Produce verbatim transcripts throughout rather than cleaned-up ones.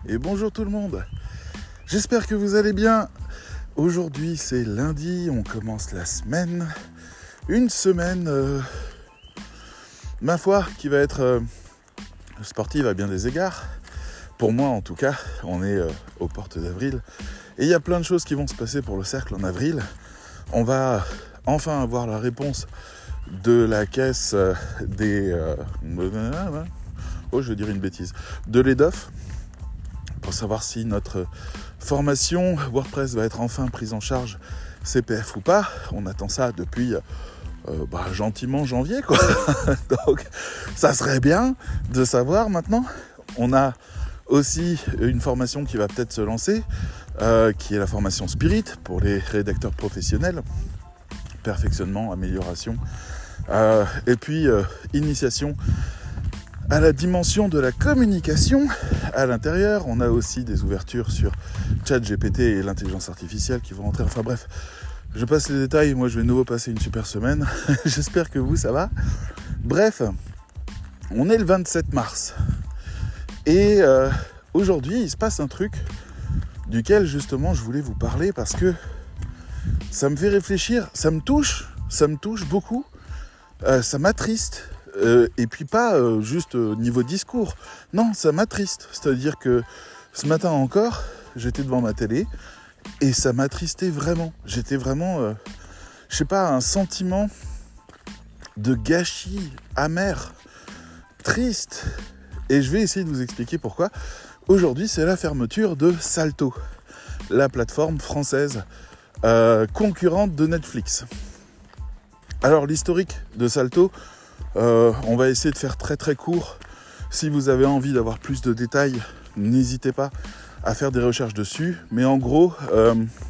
et bonjour tout le monde. J'espère que vous allez bien. Aujourd'hui c'est lundi, on commence la semaine. Une semaine, euh, ma foi, qui va être euh, sportive à bien des égards. Pour moi en tout cas, on est euh, aux portes d'avril. Et il y a plein de choses qui vont se passer pour le cercle en avril. On va enfin avoir la réponse de la caisse euh, des... Euh, oh, je vais dire une bêtise. De l'E D O F, pour savoir si notre formation WordPress va être enfin prise en charge C P F ou pas. On attend ça depuis euh, bah, gentiment janvier, quoi. Donc, ça serait bien de savoir maintenant. On a aussi une formation qui va peut-être se lancer, euh, qui est la formation Spirit pour les rédacteurs professionnels. Perfectionnement, amélioration, euh, et puis euh, initiation à la dimension de la communication à l'intérieur. On a aussi des ouvertures sur ChatGPT et l'intelligence artificielle qui vont rentrer. Enfin bref, je passe les détails. Moi, je vais de nouveau passer une super semaine. J'espère que vous, ça va. Bref, on est le vingt-sept mars. Et euh, aujourd'hui, il se passe un truc duquel, justement, je voulais vous parler parce que ça me fait réfléchir, ça me touche, ça me touche beaucoup, euh, ça m'attriste. Euh, et puis pas euh, juste euh, niveau discours, non, ça m'attriste. C'est-à-dire que ce matin encore, j'étais devant ma télé et ça m'attristait vraiment. J'étais vraiment, euh, je sais pas, un sentiment de gâchis amer, triste. Et je vais essayer de vous expliquer pourquoi. Aujourd'hui, c'est la fermeture de Salto, la plateforme française euh, concurrente de Netflix. Alors, l'historique de Salto, Euh, on va essayer de faire très très court. Si vous avez envie d'avoir plus de détails, n'hésitez pas à faire des recherches dessus. Mais en gros, euh,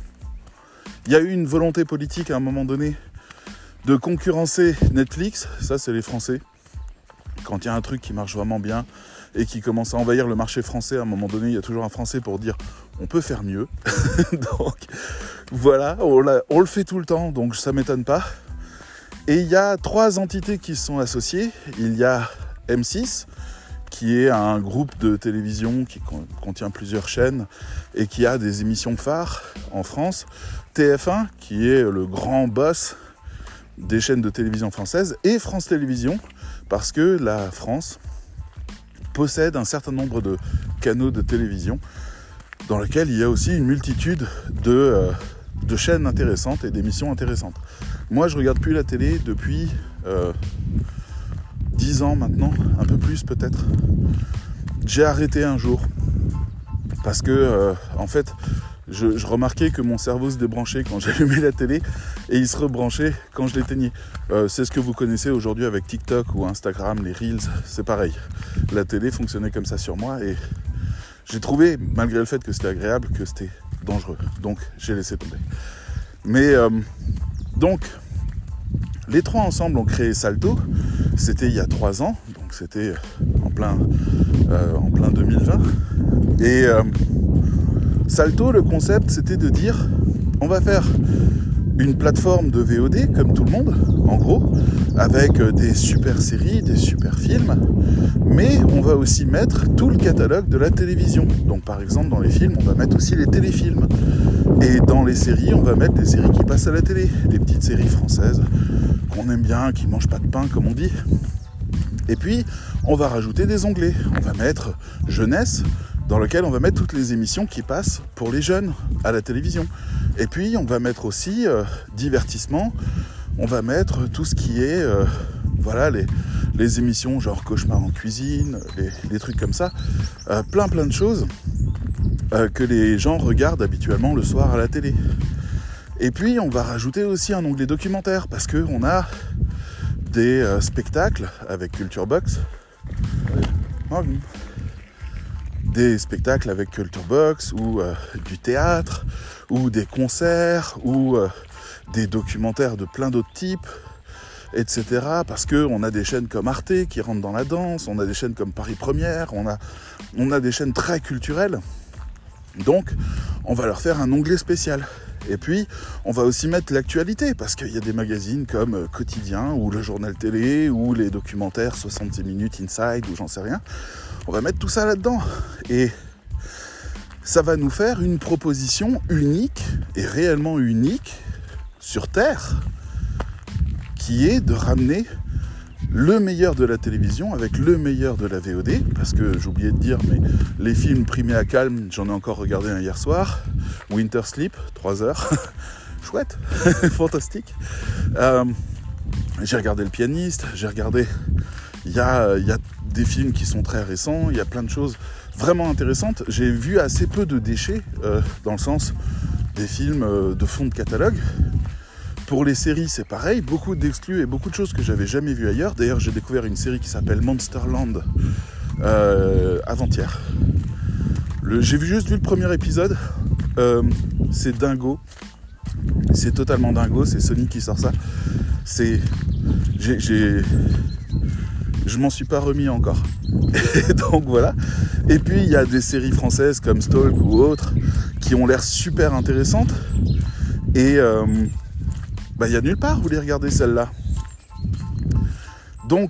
il y a eu une volonté politique à un moment donné de concurrencer Netflix. Ça, c'est les Français. Quand il y a un truc qui marche vraiment bien et qui commence à envahir le marché français, à un moment donné, il y a toujours un Français pour dire on peut faire mieux. Donc voilà, on, on le fait tout le temps, donc ça ne m'étonne pas. Et il y a trois entités qui se sont associées. Il y a M six, qui est un groupe de télévision qui contient plusieurs chaînes et qui a des émissions phares en France. T F un, qui est le grand boss des chaînes de télévision françaises. Et France Télévisions, parce que la France possède un certain nombre de canaux de télévision dans lesquels il y a aussi une multitude de... Euh, de chaînes intéressantes et d'émissions intéressantes. Moi, je regarde plus la télé depuis euh, dix ans maintenant, un peu plus peut-être. J'ai arrêté un jour parce que, euh, en fait, je, je remarquais que mon cerveau se débranchait quand j'allumais la télé et il se rebranchait quand je l'éteignais. Euh, c'est ce que vous connaissez aujourd'hui avec TikTok ou Instagram, les Reels, c'est pareil. La télé fonctionnait comme ça sur moi et j'ai trouvé, malgré le fait que c'était agréable, que c'était dangereux. Donc, j'ai laissé tomber. Mais, euh, donc, les trois ensemble ont créé Salto. C'était il y a trois ans. Donc, c'était en plein, euh, en plein deux mille vingt. Et euh, Salto, le concept, c'était de dire on va faire une plateforme de V O D, comme tout le monde, en gros, avec des super séries, des super films, mais on va aussi mettre tout le catalogue de la télévision. Donc par exemple, dans les films, on va mettre aussi les téléfilms. Et dans les séries, on va mettre des séries qui passent à la télé, des petites séries françaises qu'on aime bien, qui mangent pas de pain, comme on dit. Et puis, on va rajouter des onglets. On va mettre jeunesse, dans lequel on va mettre toutes les émissions qui passent pour les jeunes à la télévision. Et puis, on va mettre aussi euh, divertissement, on va mettre tout ce qui est, euh, voilà, les, les émissions genre Cauchemar en cuisine, les, les trucs comme ça, euh, plein plein de choses euh, que les gens regardent habituellement le soir à la télé. Et puis, on va rajouter aussi un onglet documentaire, parce qu'on a des euh, spectacles avec Culture Box, oh, des spectacles avec Culture Box, ou euh, du théâtre, ou des concerts, ou euh, des documentaires de plein d'autres types, et cetera. Parce qu'on a des chaînes comme Arte qui rentrent dans la danse, on a des chaînes comme Paris Première, on a, on a des chaînes très culturelles. Donc, on va leur faire un onglet spécial. Et puis, on va aussi mettre l'actualité, parce qu'il y a des magazines comme Quotidien, ou le journal télé, ou les documentaires soixante-dix minutes Inside, ou j'en sais rien. On va mettre tout ça là-dedans. Et ça va nous faire une proposition unique et réellement unique sur Terre, qui est de ramener le meilleur de la télévision avec le meilleur de la V O D, parce que j'ai oublié de dire, mais les films primés à Calme, j'en ai encore regardé un hier soir, Winter Sleep, trois heures, chouette, fantastique. Euh, j'ai regardé Le Pianiste, j'ai regardé, il y a, y a des films qui sont très récents, il y a plein de choses vraiment intéressantes. J'ai vu assez peu de déchets, euh, dans le sens des films euh, de fond de catalogue. Pour les séries, c'est pareil, beaucoup d'exclus et beaucoup de choses que j'avais jamais vues ailleurs. D'ailleurs, j'ai découvert une série qui s'appelle Monsterland euh, avant-hier. Le, j'ai vu juste vu le premier épisode. Euh, c'est dingo. C'est totalement dingo. C'est Sony qui sort ça. C'est, j'ai, j'ai, je m'en suis pas remis encore. Et donc voilà. Et puis il y a des séries françaises comme Stalk ou autres qui ont l'air super intéressantes. Et euh, bah, il y a nulle part où les regarder celle-là. Donc,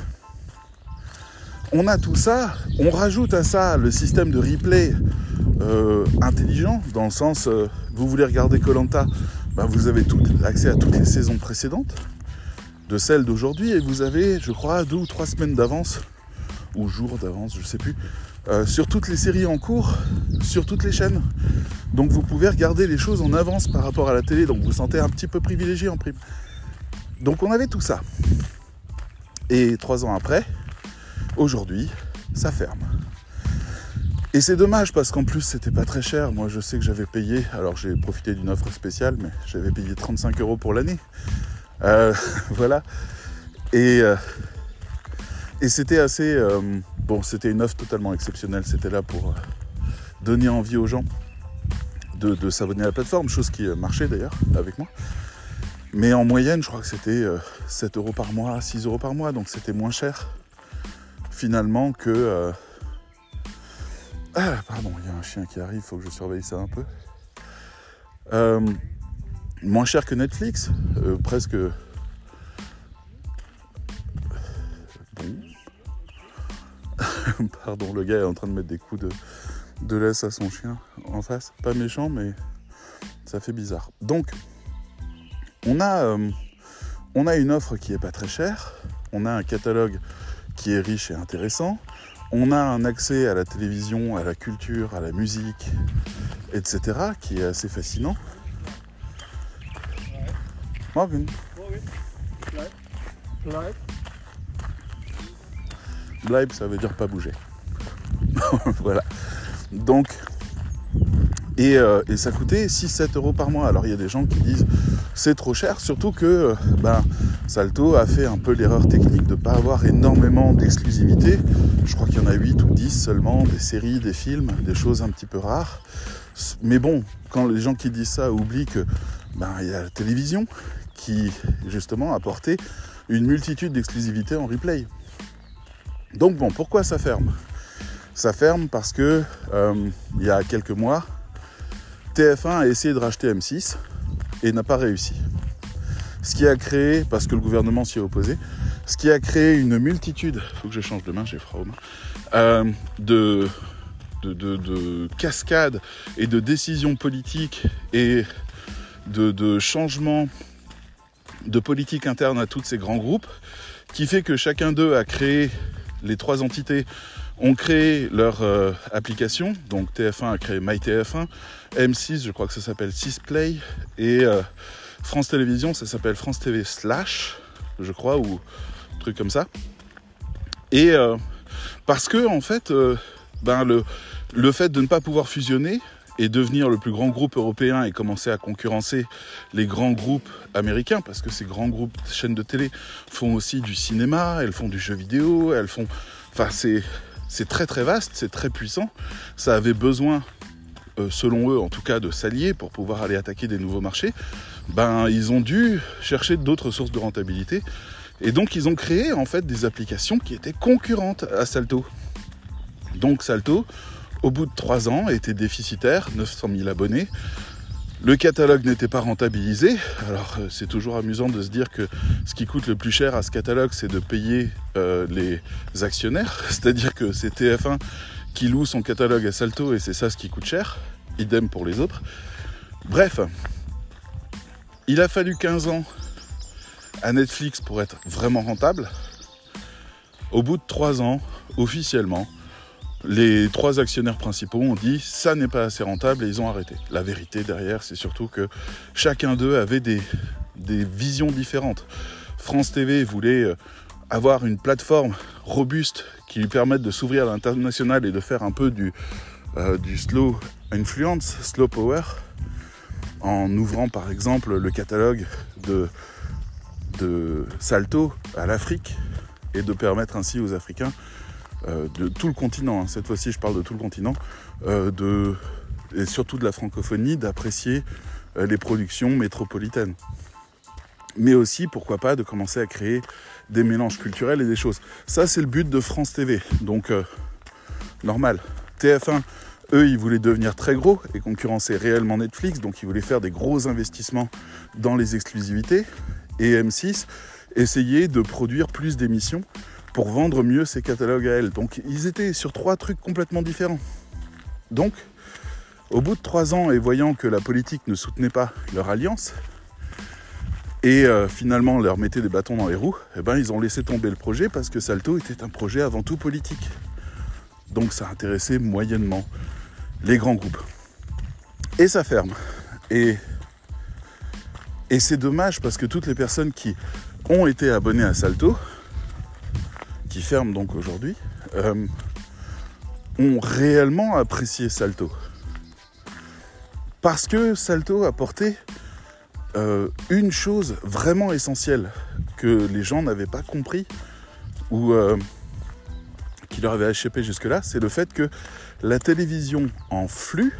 on a tout ça. On rajoute à ça le système de replay euh, intelligent, dans le sens, euh, vous voulez regarder Koh-Lanta, bah, vous avez tout, accès à toutes les saisons précédentes, de celles d'aujourd'hui, et vous avez, je crois, deux ou trois semaines d'avance, ou jours d'avance, je sais plus, euh, sur toutes les séries en cours, sur toutes les chaînes. Donc vous pouvez regarder les choses en avance par rapport à la télé, donc vous vous sentez un petit peu privilégié en prime. Donc on avait tout ça. Et trois ans après, aujourd'hui, ça ferme. Et c'est dommage parce qu'en plus c'était pas très cher. Moi je sais que j'avais payé, alors j'ai profité d'une offre spéciale, mais j'avais payé trente-cinq euros pour l'année. Euh, voilà. Et, euh, et c'était assez... Euh, bon, c'était une offre totalement exceptionnelle. C'était là pour euh, donner envie aux gens de, de s'abonner à la plateforme, chose qui marchait d'ailleurs avec moi. Mais en moyenne, je crois que c'était euh, sept euros par mois, six euros par mois, donc c'était moins cher finalement que... Euh... Ah, pardon, il y a un chien qui arrive, il faut que je surveille ça un peu. Euh, moins cher que Netflix, euh, presque... Bon. Pardon, le gars est en train de mettre des coups de, de laisse à son chien en face. Pas méchant, mais ça fait bizarre. Donc, on a, euh, on a une offre qui est pas très chère. On a un catalogue qui est riche et intéressant. On a un accès à la télévision, à la culture, à la musique, et cetera, qui est assez fascinant. Morgen. Bleib. Bleib, ça veut dire pas bouger. Voilà. Donc, et, euh, et ça coûtait six à sept euros par mois. Alors il y a des gens qui disent c'est trop cher, surtout que ben, Salto a fait un peu l'erreur technique de ne pas avoir énormément d'exclusivité. Je crois qu'il y en a huit ou dix seulement, des séries, des films, des choses un petit peu rares. Mais bon, quand les gens qui disent ça oublient que ben, il y a la télévision qui justement a apporté une multitude d'exclusivités en replay. Donc bon, pourquoi ça ferme ? Ça ferme parce que euh, il y a quelques mois, T F un a essayé de racheter M six et n'a pas réussi. Ce qui a créé, parce que le gouvernement s'y est opposé, ce qui a créé une multitude, il faut que je change de main, j'ai froid aux mains, euh, de, de, de, de cascades et de décisions politiques et de, de changements de politique interne à tous ces grands groupes, qui fait que chacun d'eux a créé, les trois entités ont créé leur euh, application. Donc T F un a créé MyTF un, M six, je crois que ça s'appelle six Play, et euh, France Télévisions, ça s'appelle France T V Slash, je crois, ou un truc comme ça. Et euh, parce que, en fait, euh, ben le, le fait de ne pas pouvoir fusionner et devenir le plus grand groupe européen et commencer à concurrencer les grands groupes américains, parce que ces grands groupes de chaînes de télé font aussi du cinéma, elles font du jeu vidéo, elles font... Enfin, c'est, c'est très très vaste, c'est très puissant. Ça avait besoin, euh, selon eux en tout cas, de s'allier pour pouvoir aller attaquer des nouveaux marchés. Ben, ils ont dû chercher d'autres sources de rentabilité. Et donc, ils ont créé en fait des applications qui étaient concurrentes à Salto. Donc, Salto, au bout de trois ans, était déficitaire, neuf cent mille abonnés. Le catalogue n'était pas rentabilisé. Alors, c'est toujours amusant de se dire que ce qui coûte le plus cher à ce catalogue, c'est de payer euh, les actionnaires. C'est-à-dire que c'est T F un qui loue son catalogue à Salto et c'est ça ce qui coûte cher. Idem pour les autres. Bref, il a fallu quinze ans à Netflix pour être vraiment rentable. Au bout de trois ans, officiellement, les trois actionnaires principaux ont dit « ça n'est pas assez rentable » et ils ont arrêté. La vérité derrière, c'est surtout que chacun d'eux avait des, des visions différentes. France T V voulait avoir une plateforme robuste qui lui permette de s'ouvrir à l'international et de faire un peu du, euh, du slow influence, slow power, en ouvrant par exemple le catalogue de, de Salto à l'Afrique et de permettre ainsi aux Africains euh, de tout le continent, hein, cette fois-ci je parle de tout le continent, euh, de, et surtout de la francophonie, d'apprécier euh, les productions métropolitaines. Mais aussi, pourquoi pas, de commencer à créer des mélanges culturels et des choses. Ça, c'est le but de France T V, donc euh, normal. T F un, eux, ils voulaient devenir très gros et concurrencer réellement Netflix, donc ils voulaient faire des gros investissements dans les exclusivités. Et M six, essayer de produire plus d'émissions pour vendre mieux ses catalogues à elle. Donc ils étaient sur trois trucs complètement différents. Donc, au bout de trois ans et voyant que la politique ne soutenait pas leur alliance, et euh, finalement leur mettait des bâtons dans les roues, eh ben, ils ont laissé tomber le projet parce que Salto était un projet avant tout politique. Donc ça intéressait moyennement les grands groupes. Et ça ferme. Et, et c'est dommage parce que toutes les personnes qui ont été abonnées à Salto, qui ferment donc aujourd'hui, euh, ont réellement apprécié Salto. Parce que Salto apportait euh, une chose vraiment essentielle que les gens n'avaient pas compris ou euh, qui leur avait échappé jusque-là, c'est le fait que la télévision en flux,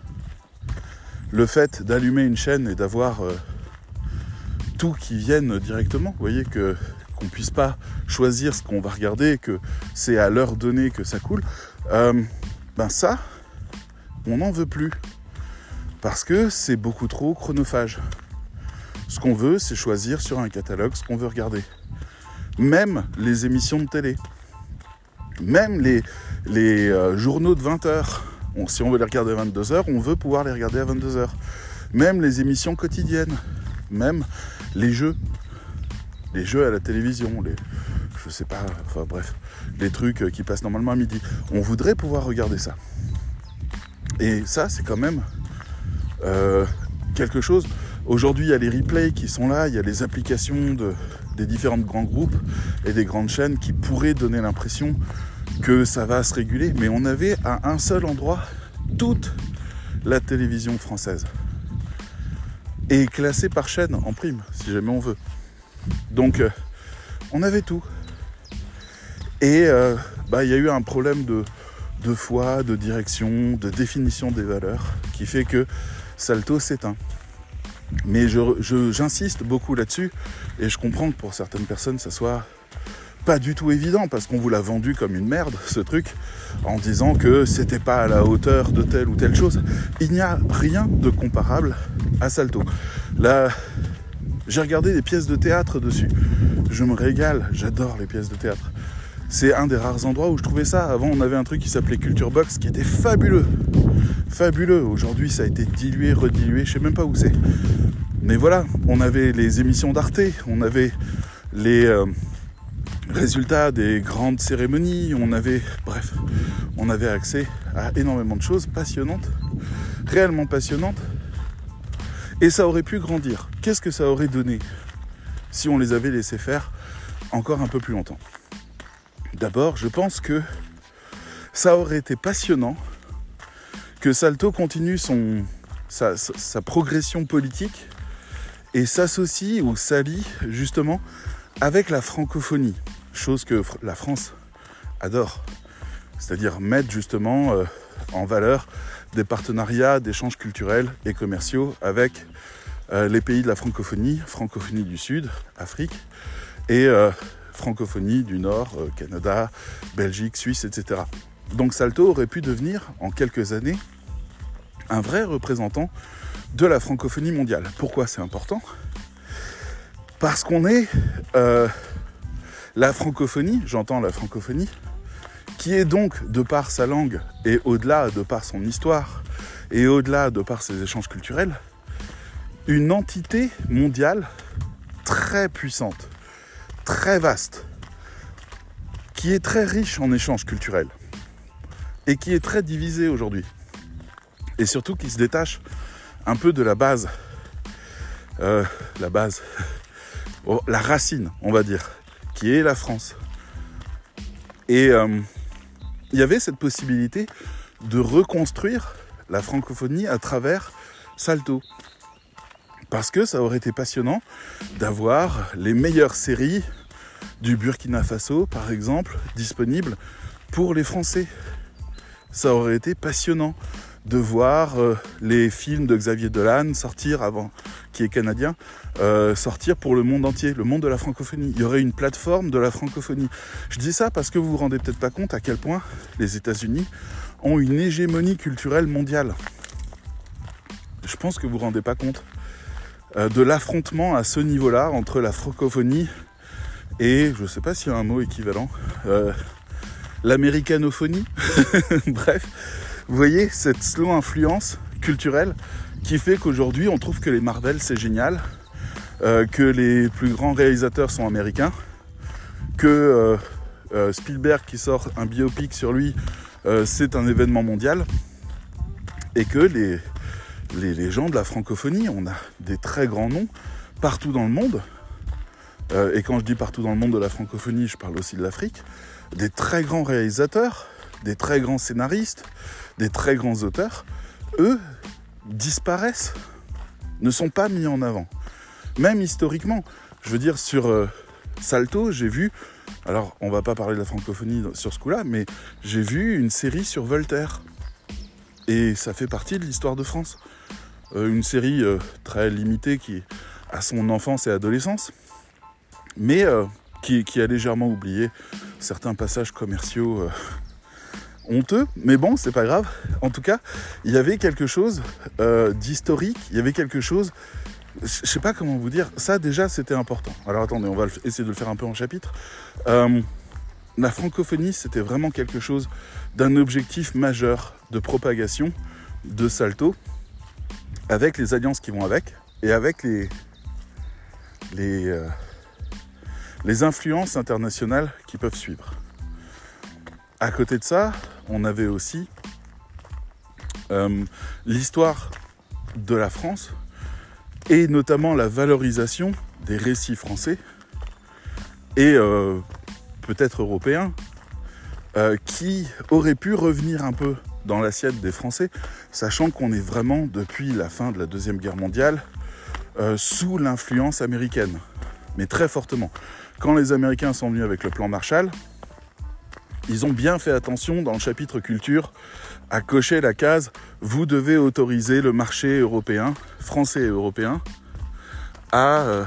le fait d'allumer une chaîne et d'avoir euh, tout qui vienne directement, vous voyez que qu'on ne puisse pas choisir ce qu'on va regarder, que c'est à l'heure donnée que ça coule, euh, ben ça, on n'en veut plus. Parce que c'est beaucoup trop chronophage. Ce qu'on veut, c'est choisir sur un catalogue ce qu'on veut regarder. Même les émissions de télé. Même les, les euh, journaux de vingt heures. On, si on veut les regarder à vingt-deux heures, on veut pouvoir les regarder à vingt-deux heures. Même les émissions quotidiennes. Même les jeux. Les jeux à la télévision. Les, je sais pas, enfin bref. Les trucs qui passent normalement à midi. On voudrait pouvoir regarder ça. Et ça, c'est quand même euh, quelque chose. Aujourd'hui, il y a les replays qui sont là. Il y a les applications de, des différents grands groupes et des grandes chaînes qui pourraient donner l'impression que ça va se réguler. Mais on avait à un seul endroit toute la télévision française. Et classée par chaîne en prime, si jamais on veut. Donc, euh, on avait tout. Et euh, bah, y a eu un problème de, de foi, de direction, de définition des valeurs, qui fait que Salto s'éteint. Mais je, je, j'insiste beaucoup là-dessus, et je comprends que pour certaines personnes, ça soit pas du tout évident, parce qu'on vous l'a vendu comme une merde, ce truc, en disant que c'était pas à la hauteur de telle ou telle chose. Il n'y a rien de comparable à Salto. Là, j'ai regardé des pièces de théâtre dessus. Je me régale, j'adore les pièces de théâtre. C'est un des rares endroits où je trouvais ça. Avant, on avait un truc qui s'appelait Culture Box, qui était fabuleux. Fabuleux. Aujourd'hui, ça a été dilué, redilué, je sais même pas où c'est. Mais voilà, on avait les émissions d'Arte, on avait les euh, résultats des grandes cérémonies, on avait, bref, on avait accès à énormément de choses passionnantes, réellement passionnantes. Et ça aurait pu grandir. Qu'est-ce que ça aurait donné si on les avait laissés faire encore un peu plus longtemps ? D'abord, je pense que ça aurait été passionnant que Salto continue son, sa, sa, sa progression politique et s'associe ou s'allie justement avec la francophonie, chose que la France adore. C'est-à-dire mettre justement euh, en valeur des partenariats d'échanges culturels et commerciaux avec euh, les pays de la francophonie, francophonie du Sud, Afrique, et euh, francophonie du Nord, euh, Canada, Belgique, Suisse, et cetera. Donc Salto aurait pu devenir, en quelques années, un vrai représentant de la francophonie mondiale. Pourquoi c'est important ? Parce qu'on est... Euh, la francophonie, j'entends la francophonie, qui est donc, de par sa langue, et au-delà, de par son histoire, et au-delà, de par ses échanges culturels, une entité mondiale très puissante, très vaste, qui est très riche en échanges culturels, et qui est très divisée aujourd'hui, et surtout qui se détache un peu de la base, euh, la base, oh, la racine, on va dire, qui est la France. Et euh, il y avait cette possibilité de reconstruire la francophonie à travers Salto. Parce que ça aurait été passionnant d'avoir les meilleures séries du Burkina Faso, par exemple, disponibles pour les Français. Ça aurait été passionnant de voir euh, les films de Xavier Dolan sortir avant, qui est canadien, euh, sortir pour le monde entier, le monde de la francophonie. Il y aurait une plateforme de la francophonie. Je dis ça parce que vous vous rendez peut-être pas compte à quel point les États-Unis ont une hégémonie culturelle mondiale. Je pense que vous vous rendez pas compte euh, de l'affrontement à ce niveau-là entre la francophonie et, je sais pas s'il y a un mot équivalent, euh, l'américanophonie. Bref. Vous voyez cette slow influence culturelle qui fait qu'aujourd'hui on trouve que les Marvel c'est génial, euh, que les plus grands réalisateurs sont américains, que euh, euh, Spielberg qui sort un biopic sur lui euh, c'est un événement mondial, et que les, les, les gens de la francophonie, on a des très grands noms partout dans le monde, euh, et quand je dis partout dans le monde de la francophonie, je parle aussi de l'Afrique, des très grands réalisateurs, des très grands scénaristes, des très grands auteurs, eux, disparaissent, ne sont pas mis en avant. Même historiquement, je veux dire, sur euh, Salto, j'ai vu, alors on va pas parler de la francophonie sur ce coup-là, mais j'ai vu une série sur Voltaire. Et ça fait partie de l'histoire de France. Euh, une série euh, très limitée qui a son enfance et adolescence, mais euh, qui, qui a légèrement oublié certains passages commerciaux euh, honteux, mais bon, c'est pas grave. En tout cas, il y avait quelque chose euh, d'historique, il y avait quelque chose, je sais pas comment vous dire, ça déjà c'était important. Alors attendez, on va essayer de le faire un peu en chapitre. Euh, la francophonie, c'était vraiment quelque chose d'un objectif majeur de propagation de Salto, avec les alliances qui vont avec, et avec les, les, euh, les influences internationales qui peuvent suivre. À côté de ça, on avait aussi euh, l'histoire de la France et notamment la valorisation des récits français et euh, peut-être européens euh, qui auraient pu revenir un peu dans l'assiette des Français, sachant qu'on est vraiment, depuis la fin de la Deuxième Guerre mondiale, euh, sous l'influence américaine, mais très fortement. Quand les Américains sont venus avec le plan Marshall, ils ont bien fait attention dans le chapitre culture à cocher la case « Vous devez autoriser le marché européen, français et européen, à, euh,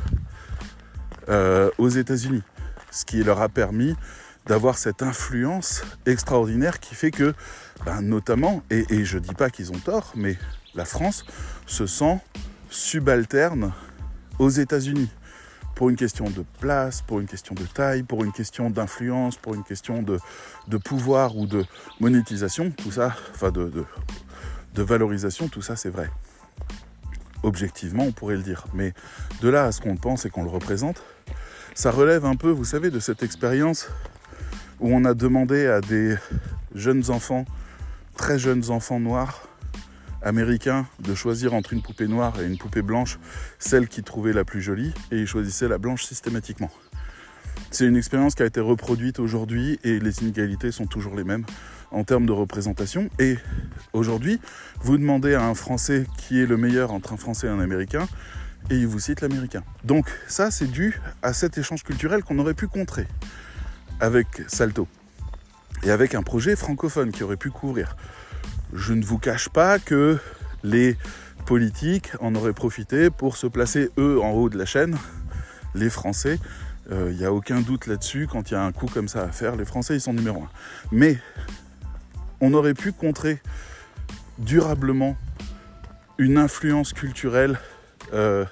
euh, aux États-Unis ». Ce qui leur a permis d'avoir cette influence extraordinaire qui fait que, ben, notamment, et, et je ne dis pas qu'ils ont tort, mais la France se sent subalterne aux États-Unis. Pour une question de place, pour une question de taille, pour une question d'influence, pour une question de, de pouvoir ou de monétisation, tout ça, enfin de, de, de valorisation, tout ça c'est vrai. Objectivement, on pourrait le dire. Mais de là à ce qu'on le pense et qu'on le représente, ça relève un peu, vous savez, de cette expérience où on a demandé à des jeunes enfants, très jeunes enfants noirs, américains, de choisir entre une poupée noire et une poupée blanche, celle qu'ils trouvaient la plus jolie, et ils choisissaient la blanche systématiquement. C'est une expérience qui a été reproduite aujourd'hui et les inégalités sont toujours les mêmes en termes de représentation. Et aujourd'hui, vous demandez à un Français qui est le meilleur entre un Français et un Américain, et il vous cite l'Américain. Donc ça, c'est dû à cet échange culturel qu'on aurait pu contrer avec Salto, et avec un projet francophone qui aurait pu couvrir. Je ne vous cache pas que les politiques en auraient profité pour se placer, eux, en haut de la chaîne. Les Français, il euh, n'y a aucun doute là-dessus, quand il y a un coup comme ça à faire, les Français, ils sont numéro un. Mais on aurait pu contrer durablement une influence culturelle euh,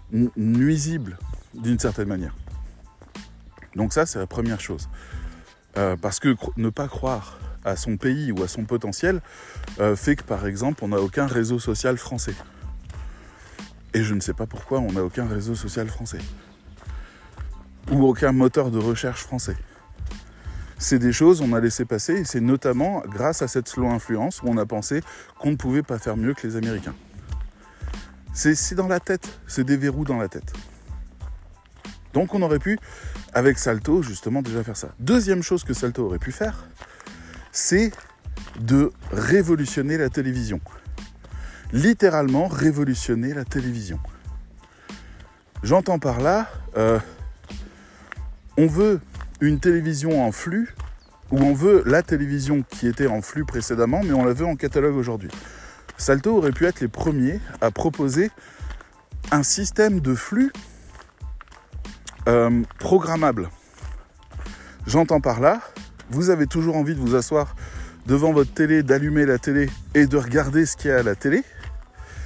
nuisible, d'une certaine manière. Donc ça, c'est la première chose. Euh, parce que cro- ne pas croire à son pays ou à son potentiel euh, fait que, par exemple, on n'a aucun réseau social français. Et je ne sais pas pourquoi on n'a aucun réseau social français. Ou aucun moteur de recherche français. C'est des choses qu'on a laissé passer, et c'est notamment grâce à cette slow influence où on a pensé qu'on ne pouvait pas faire mieux que les Américains. C'est, c'est dans la tête, c'est des verrous dans la tête. Donc on aurait pu, avec Salto, justement déjà faire ça. Deuxième chose que Salto aurait pu faire, c'est de révolutionner la télévision. Littéralement révolutionner la télévision. J'entends par là, euh, on veut une télévision en flux, ou on veut la télévision qui était en flux précédemment, mais on la veut en catalogue aujourd'hui. Salto aurait pu être les premiers à proposer un système de flux euh, programmable. J'entends par là, vous avez toujours envie de vous asseoir devant votre télé, d'allumer la télé et de regarder ce qu'il y a à la télé, d'accord ?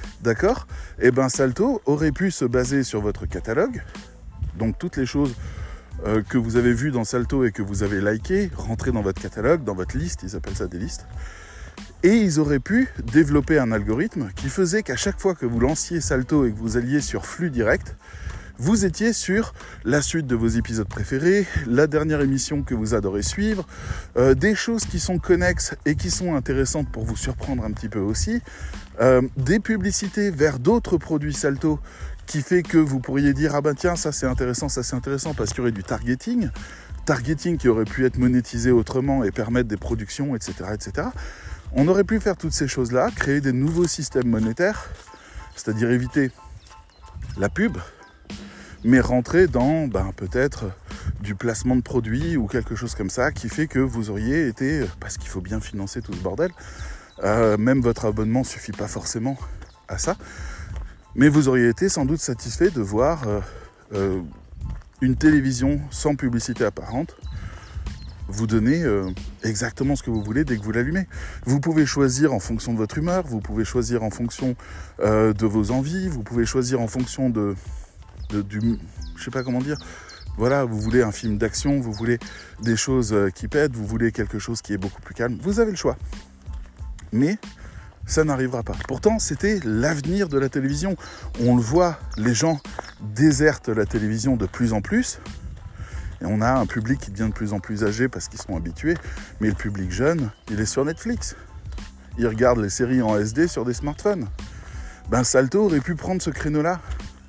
Et bien Salto aurait pu se baser sur votre catalogue, donc toutes les choses euh, que vous avez vues dans Salto et que vous avez likées, rentrer dans votre catalogue, dans votre liste, ils appellent ça des listes, et ils auraient pu développer un algorithme qui faisait qu'à chaque fois que vous lanciez Salto et que vous alliez sur flux direct, vous étiez sur la suite de vos épisodes préférés, la dernière émission que vous adorez suivre, euh, des choses qui sont connexes et qui sont intéressantes pour vous surprendre un petit peu aussi, euh, des publicités vers d'autres produits Salto qui fait que vous pourriez dire « Ah ben tiens, ça c'est intéressant, ça c'est intéressant » parce qu'il y aurait du targeting, targeting qui aurait pu être monétisé autrement et permettre des productions, et cetera, et cetera. On aurait pu faire toutes ces choses-là, créer des nouveaux systèmes monétaires, c'est-à-dire éviter la pub, mais rentrer dans ben, peut-être du placement de produits ou quelque chose comme ça qui fait que vous auriez été, parce qu'il faut bien financer tout ce bordel, euh, même votre abonnement ne suffit pas forcément à ça, mais vous auriez été sans doute satisfait de voir euh, euh, une télévision sans publicité apparente vous donner euh, exactement ce que vous voulez dès que vous l'allumez. Vous pouvez choisir en fonction de votre humeur, vous pouvez choisir en fonction euh, de vos envies, vous pouvez choisir en fonction de... De, du, je sais pas comment dire, voilà, vous voulez un film d'action, vous voulez des choses qui pètent, vous voulez quelque chose qui est beaucoup plus calme, vous avez le choix. Mais ça n'arrivera pas. Pourtant, c'était l'avenir de la télévision. On le voit, les gens désertent la télévision de plus en plus, et on a un public qui devient de plus en plus âgé parce qu'ils sont habitués, mais le public jeune, il est sur Netflix. Il regarde les séries en S D sur des smartphones. Ben Salto aurait pu prendre ce créneau-là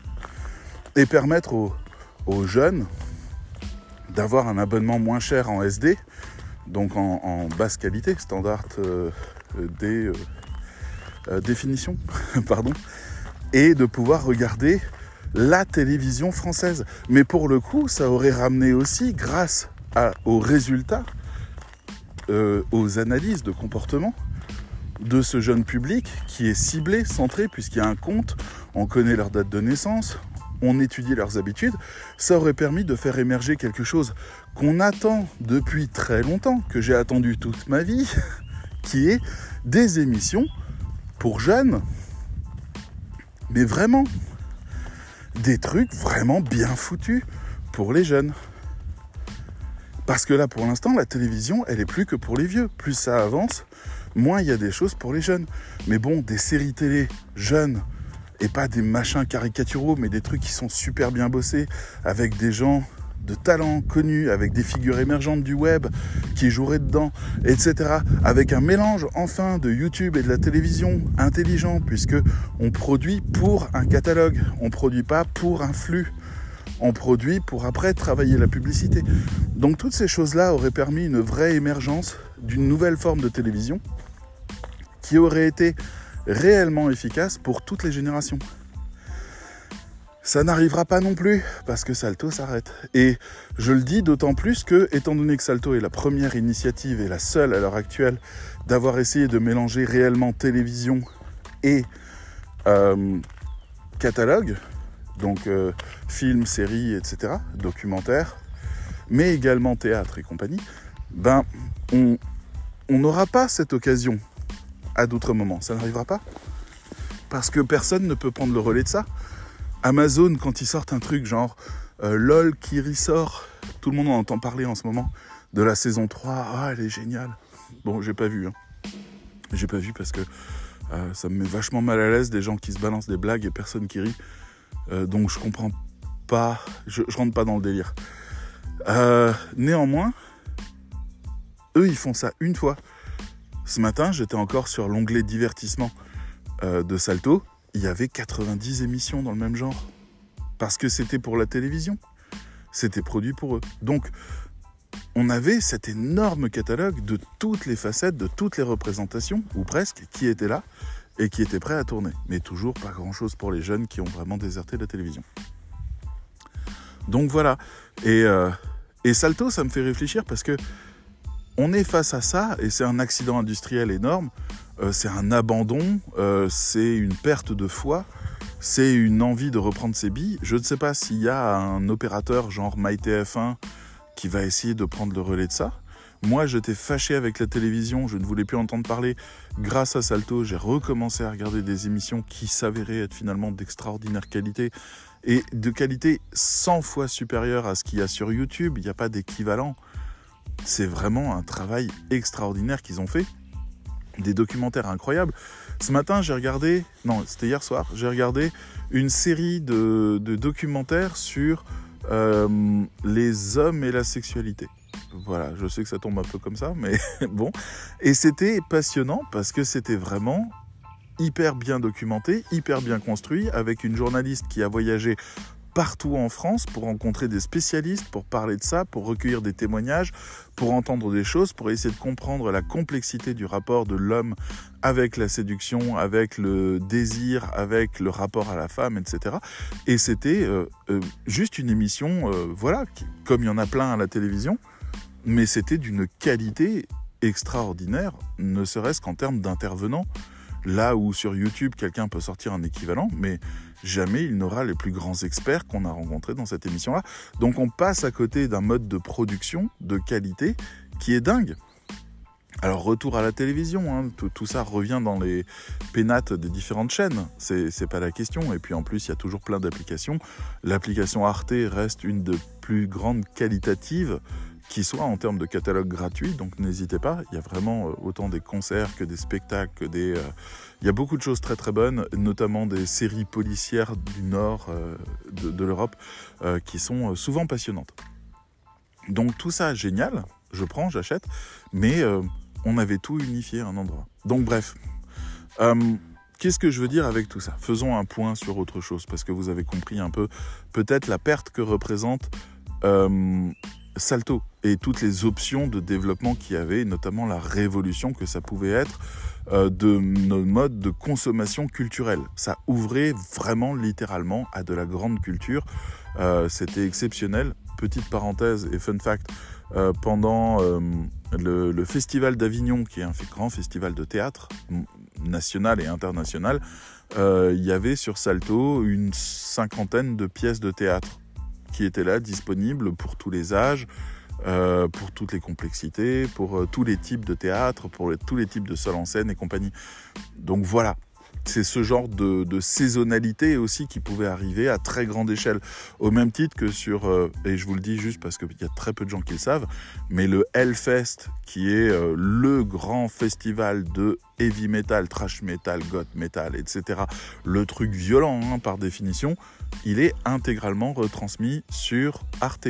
et permettre aux, aux jeunes d'avoir un abonnement moins cher en S D, donc en, en basse qualité, standard euh, des euh, euh, définitions, pardon, et de pouvoir regarder la télévision française. Mais pour le coup, ça aurait ramené aussi, grâce à, aux résultats, euh, aux analyses de comportement de ce jeune public qui est ciblé, centré, puisqu'il y a un compte, on connaît leur date de naissance, on étudie leurs habitudes, ça aurait permis de faire émerger quelque chose qu'on attend depuis très longtemps, que j'ai attendu toute ma vie, qui est des émissions pour jeunes, mais vraiment, des trucs vraiment bien foutus pour les jeunes. Parce que là, pour l'instant, la télévision, elle est plus que pour les vieux. Plus ça avance, moins il y a des choses pour les jeunes. Mais bon, des séries télé jeunes, et pas des machins caricaturaux, mais des trucs qui sont super bien bossés, avec des gens de talent connus, avec des figures émergentes du web qui joueraient dedans, et cetera. Avec un mélange enfin de YouTube et de la télévision intelligent, puisque on produit pour un catalogue, on produit pas pour un flux, on produit pour après travailler la publicité. Donc toutes ces choses-là auraient permis une vraie émergence d'une nouvelle forme de télévision qui aurait été réellement efficace pour toutes les générations. Ça n'arrivera pas non plus, parce que Salto s'arrête. Et je le dis d'autant plus que, étant donné que Salto est la première initiative et la seule à l'heure actuelle d'avoir essayé de mélanger réellement télévision et euh, catalogue, donc euh, films, séries, et cetera, documentaires, mais également théâtre et compagnie, ben, on on n'aura pas cette occasion à d'autres moments. Ça n'arrivera pas. Parce que personne ne peut prendre le relais de ça. Amazon, quand ils sortent un truc genre euh, LOL qui ressort, tout le monde en entend parler en ce moment, de la saison trois. Ah, elle est géniale. Bon, j'ai pas vu. Hein. J'ai pas vu parce que euh, ça me met vachement mal à l'aise des gens qui se balancent des blagues et personne qui rit. Euh, donc je comprends pas, je, je rentre pas dans le délire. Euh, néanmoins, eux, ils font ça une fois. Ce matin, j'étais encore sur l'onglet divertissement euh, de Salto. Il y avait quatre-vingt-dix émissions dans le même genre. Parce que c'était pour la télévision. C'était produit pour eux. Donc, on avait cet énorme catalogue de toutes les facettes, de toutes les représentations, ou presque, qui étaient là et qui étaient prêts à tourner. Mais toujours pas grand-chose pour les jeunes qui ont vraiment déserté la télévision. Donc voilà. Et, euh, et Salto, ça me fait réfléchir parce que on est face à ça, et c'est un accident industriel énorme, euh, c'est un abandon, euh, c'est une perte de foi, c'est une envie de reprendre ses billes. Je ne sais pas s'il y a un opérateur genre MyTF un qui va essayer de prendre le relais de ça. Moi, j'étais fâché avec la télévision, je ne voulais plus entendre parler. Grâce à Salto, j'ai recommencé à regarder des émissions qui s'avéraient être finalement d'extraordinaire qualité, et de qualité cent fois supérieure à ce qu'il y a sur YouTube. Il n'y a pas d'équivalent. C'est vraiment un travail extraordinaire qu'ils ont fait. Des documentaires incroyables. Ce matin, j'ai regardé... Non, c'était hier soir. J'ai regardé une série de, de documentaires sur euh, les hommes et la sexualité. Voilà, je sais que ça tombe un peu comme ça, mais bon. Et c'était passionnant parce que c'était vraiment hyper bien documenté, hyper bien construit, avec une journaliste qui a voyagé partout en France pour rencontrer des spécialistes, pour parler de ça, pour recueillir des témoignages, pour entendre des choses, pour essayer de comprendre la complexité du rapport de l'homme avec la séduction, avec le désir, avec le rapport à la femme, et cetera. Et c'était euh, euh, juste une émission, euh, voilà, qui, comme il y en a plein à la télévision, mais c'était d'une qualité extraordinaire, ne serait-ce qu'en termes d'intervenants. Là où sur YouTube, quelqu'un peut sortir un équivalent, mais jamais il n'aura les plus grands experts qu'on a rencontrés dans cette émission-là. Donc on passe à côté d'un mode de production, de qualité, qui est dingue. Alors retour à la télévision, hein, tout, tout ça revient dans les pénates des différentes chaînes, c'est, c'est pas la question. Et puis en plus, il y a toujours plein d'applications. L'application Arte reste une des plus grandes qualitatives qui soit en termes de catalogue gratuit, donc n'hésitez pas, il y a vraiment autant des concerts que des spectacles, que des... Euh, il y a beaucoup de choses très très bonnes, notamment des séries policières du nord euh, de, de l'Europe, euh, qui sont souvent passionnantes. Donc tout ça, génial, je prends, j'achète, mais euh, on avait tout unifié à un endroit. Donc bref, euh, qu'est-ce que je veux dire avec tout ça ? Faisons un point sur autre chose, parce que vous avez compris un peu, peut-être la perte que représente... Euh, Salto et toutes les options de développement qu'il y avait, notamment la révolution que ça pouvait être euh, de nos modes de consommation culturelle. Ça ouvrait vraiment littéralement à de la grande culture. Euh, c'était exceptionnel. Petite parenthèse et fun fact, euh, pendant euh, le, le Festival d'Avignon, qui est un grand festival de théâtre national et international, euh, il y avait sur Salto une cinquantaine de pièces de théâtre qui étaient là, disponibles pour tous les âges, euh, pour toutes les complexités, pour euh, tous les types de théâtre, pour les, tous les types de seuls en scène et compagnie. Donc voilà, c'est ce genre de, de saisonnalité aussi qui pouvait arriver à très grande échelle. Au même titre que sur, euh, et je vous le dis juste parce qu'il y a très peu de gens qui le savent, mais le Hellfest, qui est euh, le grand festival de heavy metal, thrash metal, goth metal, et cetera. Le truc violent, hein, par définition, il est intégralement retransmis sur Arte.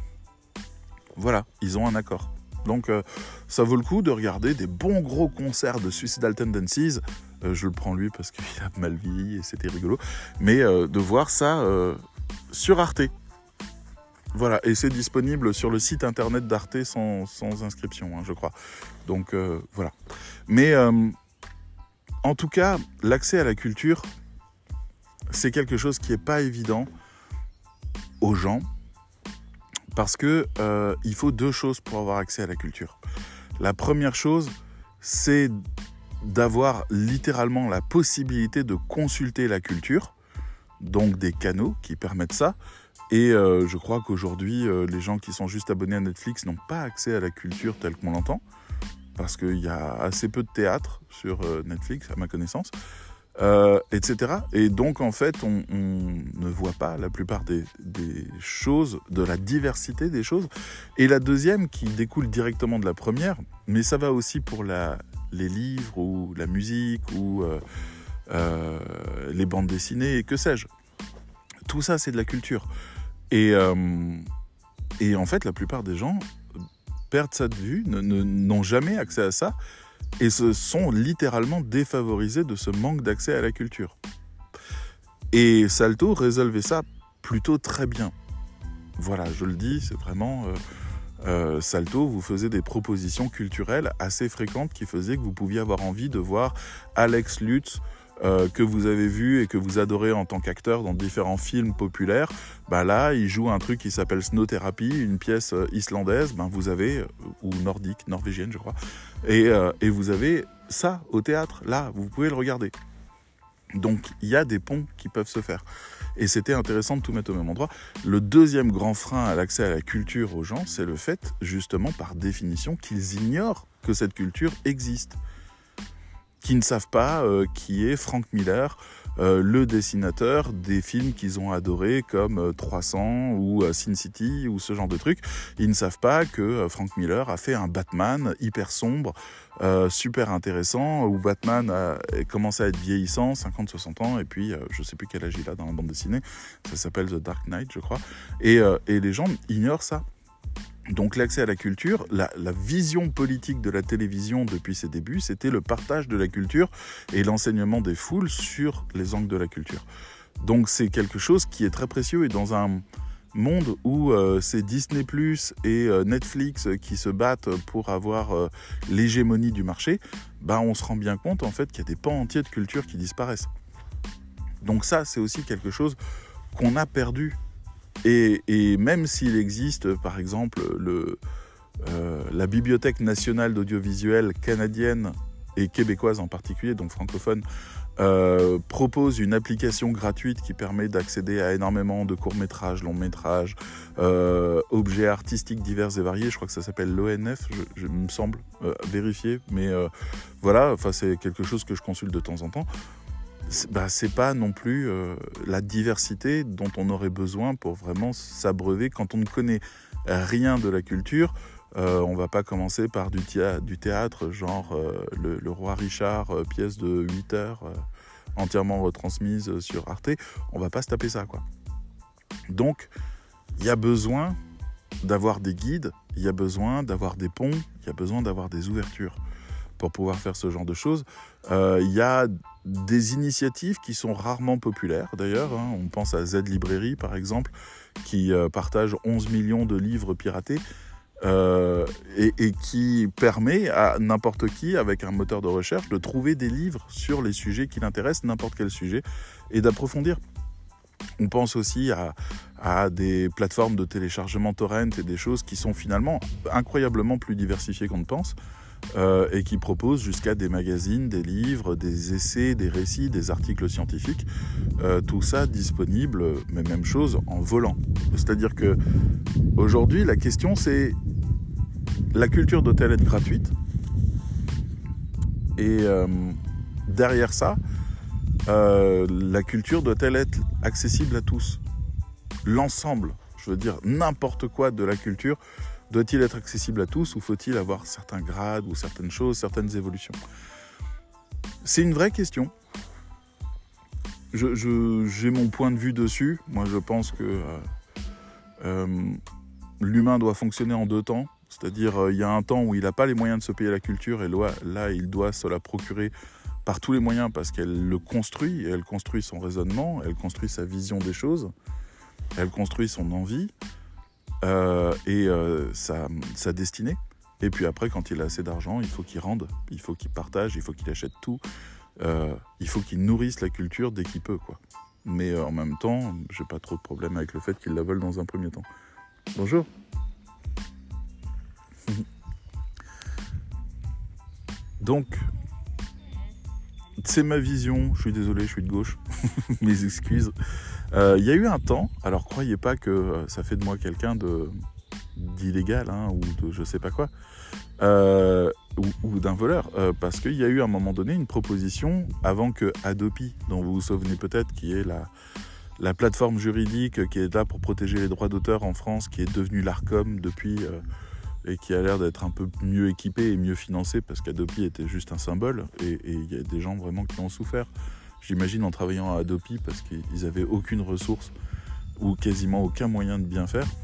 Voilà, ils ont un accord. Donc euh, ça vaut le coup de regarder des bons gros concerts de Suicidal Tendencies. Euh, je le prends lui parce qu'il a mal vieilli et c'était rigolo. Mais euh, de voir ça euh, sur Arte. Voilà, et c'est disponible sur le site internet d'Arte sans, sans inscription, hein, je crois. Donc euh, voilà. Mais euh, en tout cas, l'accès à la culture, c'est quelque chose qui n'est pas évident aux gens. Parce que euh, il faut deux choses pour avoir accès à la culture. La première chose, c'est d'avoir littéralement la possibilité de consulter la culture, donc des canaux qui permettent ça. Et euh, je crois qu'aujourd'hui, euh, les gens qui sont juste abonnés à Netflix n'ont pas accès à la culture telle qu'on l'entend, parce qu'il y a assez peu de théâtre sur euh, Netflix, à ma connaissance. euh, et cetera. Et donc, en fait, on, on ne voit pas la plupart des, des choses, de la diversité des choses. Et la deuxième, qui découle directement de la première, mais ça va aussi pour la, les livres ou la musique ou euh, euh, les bandes dessinées et que sais-je. Tout ça, c'est de la culture. Et, euh, et en fait, la plupart des gens perdent ça de vue, ne, ne, n'ont jamais accès à ça et se sont littéralement défavorisés de ce manque d'accès à la culture. Et Salto résolvait ça plutôt très bien. Voilà, je le dis, c'est vraiment... Euh, euh, Salto vous faisait des propositions culturelles assez fréquentes qui faisaient que vous pouviez avoir envie de voir Alex Lutz, Euh, que vous avez vu et que vous adorez en tant qu'acteur dans différents films populaires, bah là, il joue un truc qui s'appelle Snow Therapy, une pièce euh, islandaise, ben vous avez, euh, ou nordique, norvégienne je crois, et, euh, et vous avez ça au théâtre, là, vous pouvez le regarder. Donc, il y a des ponts qui peuvent se faire. Et c'était intéressant de tout mettre au même endroit. Le deuxième grand frein à l'accès à la culture aux gens, c'est le fait, justement, par définition, qu'ils ignorent que cette culture existe. Qui ne savent pas euh, qui est Frank Miller, euh, le dessinateur des films qu'ils ont adorés comme euh, trois cents ou euh, Sin City ou ce genre de trucs. Ils ne savent pas que euh, Frank Miller a fait un Batman hyper sombre, euh, super intéressant, où Batman a commencé à être vieillissant, cinquante soixante ans, et puis euh, je ne sais plus quel âge il a dans la bande dessinée, ça s'appelle The Dark Knight je crois, et, euh, et les gens ignorent ça. Donc l'accès à la culture, la, la vision politique de la télévision depuis ses débuts, c'était le partage de la culture et l'enseignement des foules sur les angles de la culture. Donc c'est quelque chose qui est très précieux et dans un monde où euh, c'est Disney plus et euh, Netflix qui se battent pour avoir euh, l'hégémonie du marché, bah on se rend bien compte en fait qu'il y a des pans entiers de culture qui disparaissent. Donc ça c'est aussi quelque chose qu'on a perdu. Et, et même s'il existe, par exemple, le, euh, la Bibliothèque nationale d'audiovisuel canadienne et québécoise en particulier, donc francophone, euh, propose une application gratuite qui permet d'accéder à énormément de courts-métrages, longs-métrages, euh, objets artistiques divers et variés. Je crois que ça s'appelle l'O N F, je, je me semble, euh, vérifier. Mais euh, voilà, enfin, c'est quelque chose que je consulte de temps en temps. C'est, bah, c'est pas non plus euh, la diversité dont on aurait besoin pour vraiment s'abreuver. Quand on ne connaît rien de la culture, euh, on va pas commencer par du, thé- du théâtre, genre euh, le, le Roi Richard, euh, pièce de huit heures, euh, entièrement retransmise sur Arte. On va pas se taper ça, quoi. Donc, il y a besoin d'avoir des guides, il y a besoin d'avoir des ponts, il y a besoin d'avoir des ouvertures pour pouvoir faire ce genre de choses. Euh, il y a des initiatives qui sont rarement populaires d'ailleurs, hein. On pense à Z Librairie par exemple, qui euh, partage onze millions de livres piratés euh, et, et qui permet à n'importe qui, avec un moteur de recherche, de trouver des livres sur les sujets qui l'intéressent, n'importe quel sujet, et d'approfondir. On pense aussi à, à des plateformes de téléchargement torrent et des choses qui sont finalement incroyablement plus diversifiées qu'on ne pense. Euh, et qui propose jusqu'à des magazines, des livres, des essais, des récits, des articles scientifiques, euh, tout ça disponible, mais même chose, en volant. C'est-à-dire que aujourd'hui, la question c'est, la culture doit-elle être gratuite ? Et euh, derrière ça, euh, la culture doit-elle être accessible à tous ? L'ensemble, je veux dire, n'importe quoi de la culture, doit-il être accessible à tous ou faut-il avoir certains grades ou certaines choses, certaines évolutions ? C'est une vraie question. Je, je, j'ai mon point de vue dessus. Moi, je pense que euh, euh, l'humain doit fonctionner en deux temps. C'est-à-dire, euh, il y a un temps où il n'a pas les moyens de se payer la culture et là, là, il doit se la procurer par tous les moyens parce qu'elle le construit. Et elle construit son raisonnement, elle construit sa vision des choses, elle construit son envie. Euh, et euh, sa, sa destinée. Et puis après, quand il a assez d'argent, il faut qu'il rende, il faut qu'il partage, il faut qu'il achète tout. Euh, il faut qu'il nourrisse la culture dès qu'il peut, quoi. Mais euh, en même temps, j'ai pas trop de problème avec le fait qu'ils la veulent dans un premier temps. Bonjour. Donc, c'est ma vision. Je suis désolé, je suis de gauche. Mes excuses. Il euh, y a eu un temps, alors croyez pas que euh, ça fait de moi quelqu'un de, d'illégal hein, ou de je sais pas quoi, euh, ou, ou d'un voleur, euh, parce qu'il y a eu à un moment donné une proposition avant que Adopi, dont vous vous souvenez peut-être, qui est la, la plateforme juridique qui est là pour protéger les droits d'auteur en France, qui est devenue l'Arcom depuis, euh, et qui a l'air d'être un peu mieux équipée et mieux financée, parce qu'Adopi était juste un symbole, et il y a des gens vraiment qui ont souffert, j'imagine, en travaillant à Adopi, parce qu'ils n'avaient aucune ressource, ou quasiment aucun moyen de bien faire.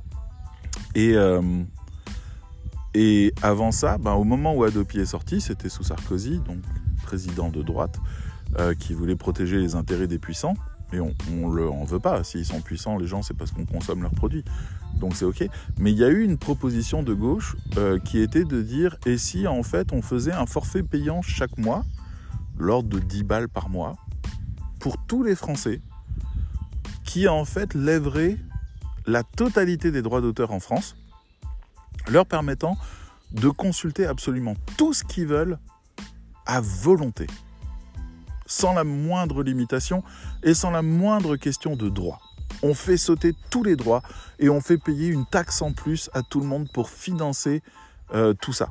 Et, euh, et avant ça, ben, au moment où Adopi est sorti, c'était sous Sarkozy, donc président de droite, euh, qui voulait protéger les intérêts des puissants. Et on ne leur en veut pas. S'ils sont puissants, les gens, c'est parce qu'on consomme leurs produits. Donc c'est OK. Mais il y a eu une proposition de gauche euh, qui était de dire, et si en fait on faisait un forfait payant chaque mois, l'ordre de dix balles par mois, pour tous les Français, qui en fait lèverait la totalité des droits d'auteur en France, leur permettant de consulter absolument tout ce qu'ils veulent à volonté, sans la moindre limitation et sans la moindre question de droit. On fait sauter tous les droits et on fait payer une taxe en plus à tout le monde pour financer euh, tout ça.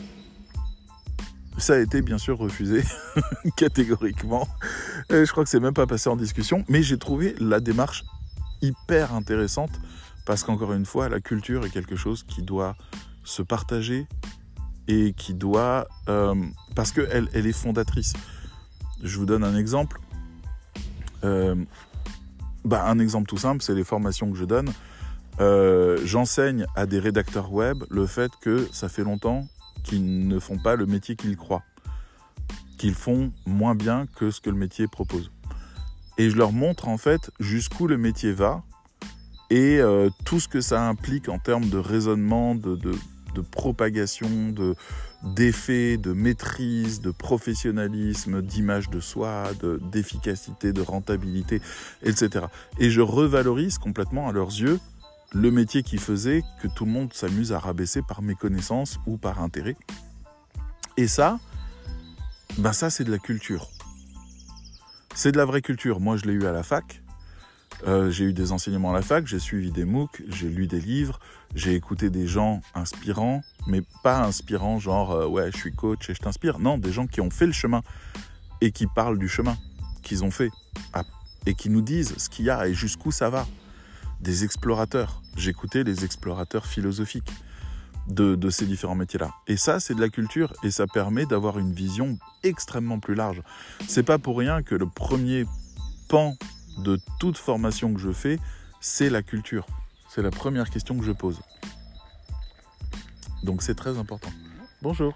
Ça a été bien sûr refusé catégoriquement. Et je crois que c'est même pas passé en discussion, mais j'ai trouvé la démarche hyper intéressante parce qu'encore une fois, la culture est quelque chose qui doit se partager et qui doit... Euh, parce qu'elle elle est fondatrice. Je vous donne un exemple. Euh, bah, un exemple tout simple, c'est les formations que je donne. Euh, j'enseigne à des rédacteurs web le fait que ça fait longtemps qu'ils ne font pas le métier qu'ils croient, qu'ils font moins bien que ce que le métier propose. Et je leur montre en fait jusqu'où le métier va et euh, tout ce que ça implique en termes de raisonnement, de, de, de propagation, de, d'effet, de maîtrise, de professionnalisme, d'image de soi, de, d'efficacité, de rentabilité, et cetera. Et je revalorise complètement à leurs yeux le métier qui faisait que tout le monde s'amuse à rabaisser par méconnaissance ou par intérêt. Et ça, ben ça c'est de la culture. C'est de la vraie culture. Moi je l'ai eu à la fac. Euh, j'ai eu des enseignements à la fac, j'ai suivi des MOOC, j'ai lu des livres, j'ai écouté des gens inspirants, mais pas inspirants genre euh, ouais je suis coach et je t'inspire. Non, des gens qui ont fait le chemin et qui parlent du chemin qu'ils ont fait ah, et qui nous disent ce qu'il y a et jusqu'où ça va. Des explorateurs. J'écoutais les explorateurs philosophiques de, de ces différents métiers-là. Et ça, c'est de la culture et ça permet d'avoir une vision extrêmement plus large. C'est pas pour rien que le premier pan de toute formation que je fais, c'est la culture. C'est la première question que je pose. Donc c'est très important. Bonjour.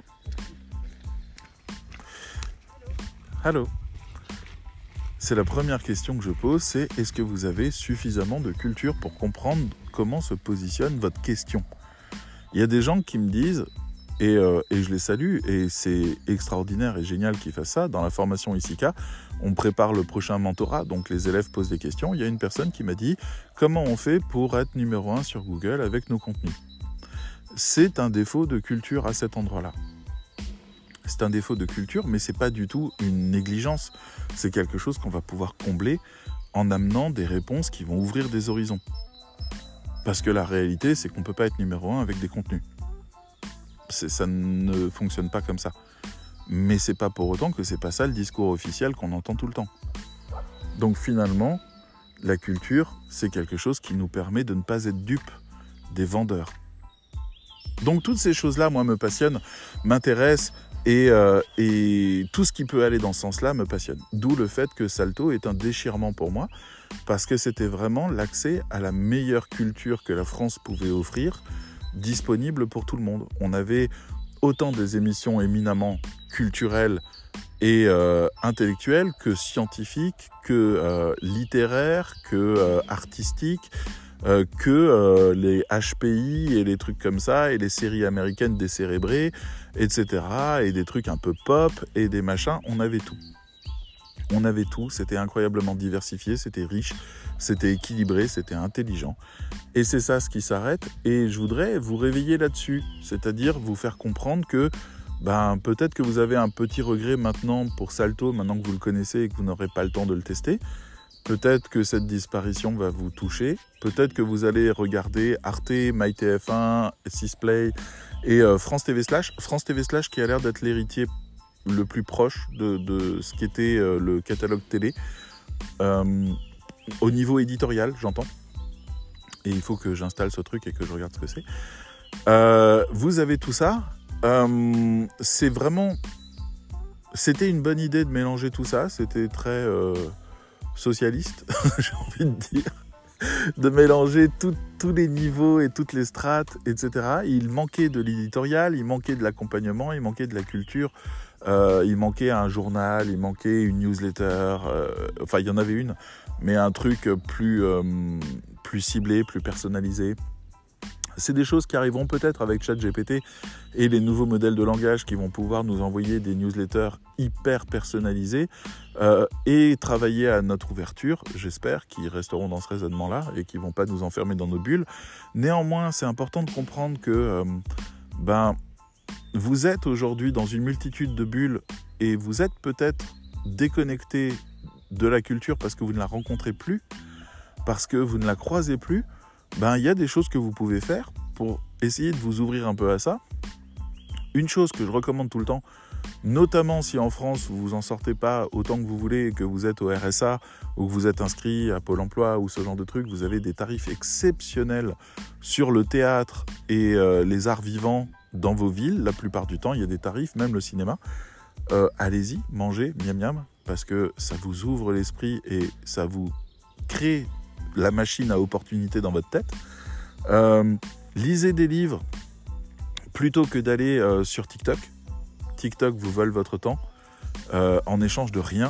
Allô. C'est la première question que je pose, c'est est-ce que vous avez suffisamment de culture pour comprendre comment se positionne votre question ? Il y a des gens qui me disent, et, euh, et je les salue, et c'est extraordinaire et génial qu'ils fassent ça. Dans la formation I C I C A, on prépare le prochain mentorat, donc les élèves posent des questions. Il y a une personne qui m'a dit « Comment on fait pour être numéro un sur Google avec nos contenus ?» C'est un défaut de culture à cet endroit-là. C'est un défaut de culture, mais c'est pas du tout une négligence. C'est quelque chose qu'on va pouvoir combler en amenant des réponses qui vont ouvrir des horizons. Parce que la réalité, c'est qu'on peut pas être numéro un avec des contenus. C'est, ça ne fonctionne pas comme ça. Mais c'est pas pour autant que c'est pas ça le discours officiel qu'on entend tout le temps. Donc finalement, la culture, c'est quelque chose qui nous permet de ne pas être dupes des vendeurs. Donc toutes ces choses-là, moi, me passionnent, m'intéressent, et, euh, et tout ce qui peut aller dans ce sens-là me passionne. D'où le fait que Salto est un déchirement pour moi, parce que c'était vraiment l'accès à la meilleure culture que la France pouvait offrir, disponible pour tout le monde. On avait autant des émissions éminemment culturelles et euh, intellectuelles que scientifiques, que euh, littéraires, que euh, artistiques, euh, que euh, les H P I et les trucs comme ça, et les séries américaines décérébrées, et cetera, et des trucs un peu pop, et des machins, on avait tout. On avait tout, c'était incroyablement diversifié, c'était riche, c'était équilibré, c'était intelligent. Et c'est ça ce qui s'arrête, et je voudrais vous réveiller là-dessus, c'est-à-dire vous faire comprendre que ben, peut-être que vous avez un petit regret maintenant pour Salto, maintenant que vous le connaissez et que vous n'aurez pas le temps de le tester, peut-être que cette disparition va vous toucher, peut-être que vous allez regarder Arte, MyTF un, Sisplay et euh, France T V Slash. France T V Slash qui a l'air d'être l'héritier le plus proche de, de ce qu'était euh, le catalogue télé, euh, au niveau éditorial, j'entends. Et il faut que j'installe ce truc et que je regarde ce que c'est. Euh, vous avez tout ça. Euh, c'est vraiment... C'était une bonne idée de mélanger tout ça. C'était très euh, socialiste, j'ai envie de dire. De mélanger tous les niveaux et toutes les strates, et cetera. Il manquait de l'éditorial, il manquait de l'accompagnement, il manquait de la culture. Euh, il manquait un journal, il manquait une newsletter. Euh, enfin, il y en avait une, mais un truc plus, euh, plus ciblé, plus personnalisé. C'est des choses qui arriveront peut-être avec ChatGPT et les nouveaux modèles de langage qui vont pouvoir nous envoyer des newsletters hyper personnalisés euh, et travailler à notre ouverture, j'espère, qui resteront dans ce raisonnement-là et qui ne vont pas nous enfermer dans nos bulles. Néanmoins, c'est important de comprendre que euh, ben, vous êtes aujourd'hui dans une multitude de bulles et vous êtes peut-être déconnecté de la culture parce que vous ne la rencontrez plus, parce que vous ne la croisez plus. Ben, il y a des choses que vous pouvez faire pour essayer de vous ouvrir un peu à ça. Une chose que je recommande tout le temps, notamment si en France vous vous en sortez pas autant que vous voulez, que vous êtes au R S A ou que vous êtes inscrit à Pôle emploi ou ce genre de trucs, vous avez des tarifs exceptionnels sur le théâtre et euh, les arts vivants dans vos villes. La plupart du temps, il y a des tarifs, même le cinéma. Euh, allez-y, mangez, miam miam, parce que ça vous ouvre l'esprit et ça vous crée la machine à opportunité dans votre tête. Euh, lisez des livres plutôt que d'aller euh, sur TikTok. TikTok vous vole votre temps euh, en échange de rien,